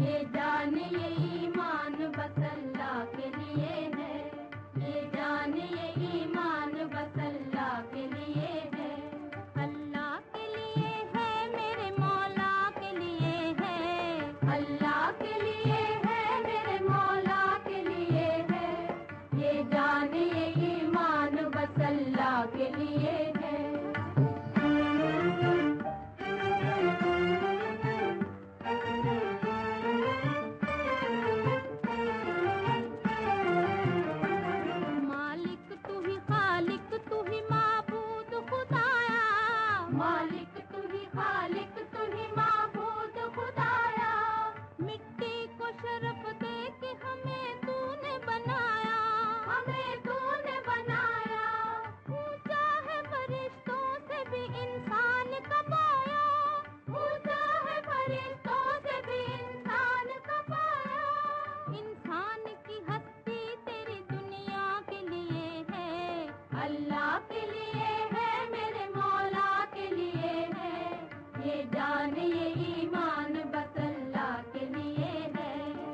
ये जान ये ईमान बस अल्लाह के लिए है। ये जान ये ईमान बस अल्लाह के लिए है। अल्लाह के लिए है, मेरे मौला के लिए है। अल्लाह के लिए है, मेरे मौला के लिए है। ये जान ये ईमान बस अल्लाह के लिए है। मालिक तू ही खालिक तू ही माबूद खुदाया। मालिक तू ही खालिक तू ही माबूद खुदाया। मिट्टी को शरफ दे के हमें तूने बनाया। हमें तूने बनाया। ऊंचा है फरिश्तों से भी इंसान का पाया। ऊंचा है फरिश्तों से भी इंसान का पाया। इंसान की हस्ती तेरी दुनिया के लिए है। अल्लाह के लिए है, मेरे मौला के लिए है। ये जान ये ईमान बस अल्लाह के लिए है।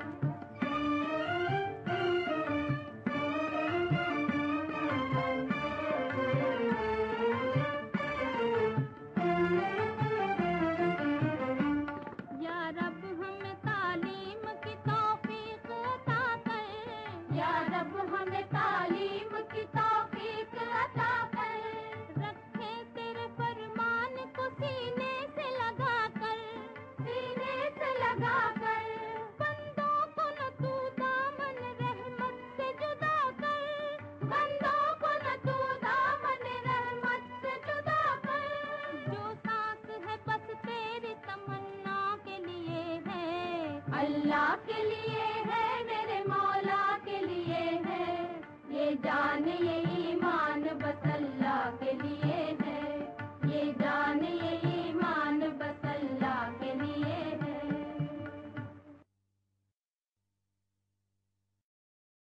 या रब हमें तालीम की तौफीक अता कर। या रब हमें तालीम की तौफीक अता कर। रखे तेरे फरमान को सीने से लगा कर। सीने से लगा कर। बंदों को न तू दामन रहमत से जुदा कर। बंदों को न तू दामन रहमत से जुदा कर। जो सांस है बस तेरी तमन्ना के लिए है। अल्लाह के लिए है, मेरे मौला के लिए है। ये जान ये